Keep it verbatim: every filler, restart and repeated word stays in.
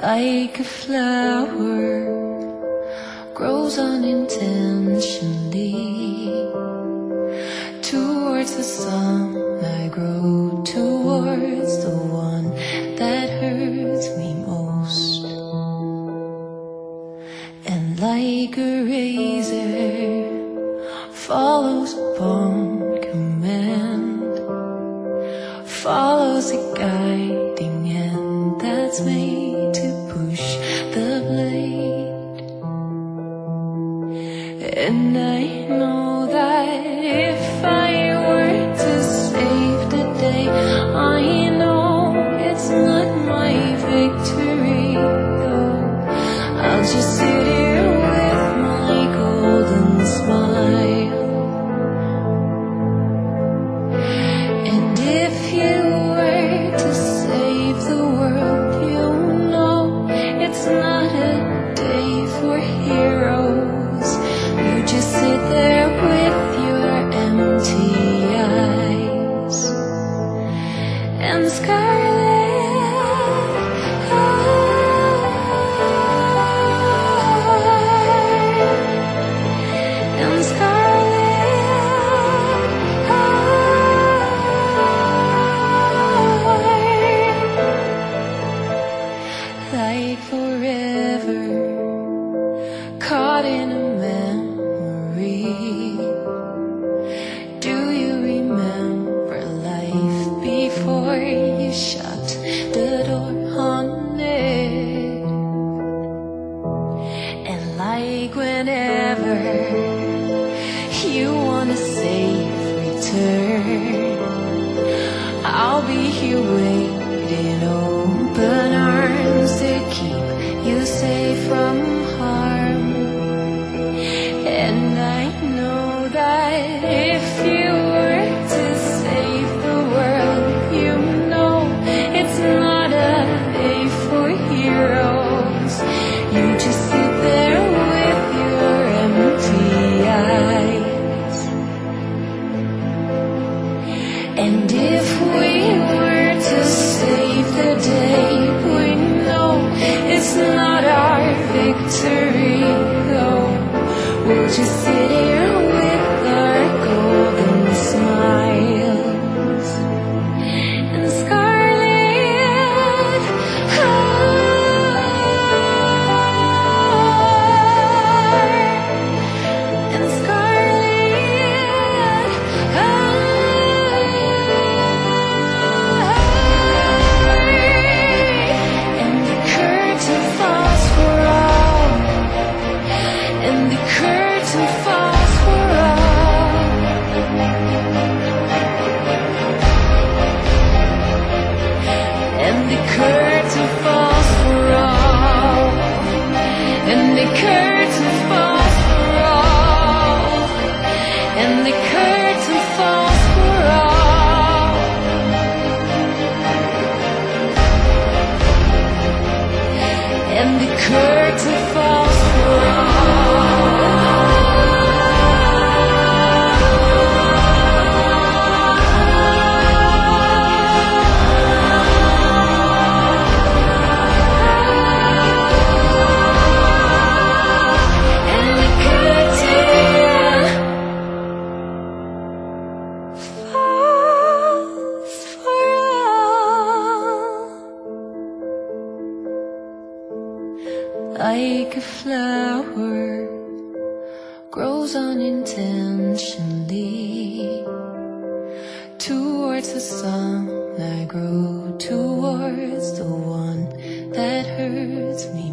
like a flower, grows unintentionally. Towards the sun I grow, towards the one that hurts me most. And like a razor follows upon command, follows a guiding hand that's made to push the blade. And I know that if I were to save the day, I know it's not my victory, though. I'll just sit here with my golden smile. And if you were to save the world, you know it's not a day for heroes. You just sit there with your empty eyes and scarlet heart and scarlet heart, like forever caught in a memory. Do you remember life before you shut the door on it? And like whenever you wanna save return, I'll be here waiting, open arms to keep you safe from harm. And I know that if you were to save the world, you know it's not a day for heroes. You just sit there with your empty eyes. And if we were to save the day, we know it's not our victory, though. We'll just sit here with our golden smiles and scarlet heart and scarlet heart. And the curtain falls for all, and the curtain falls for all, and the curtain falls for all, and the curtain falls for all, and the curtain falls for all, and the curtain falls for all. Like a flower, grows unintentionally. Towards the sun I grow, towards the one that hurts me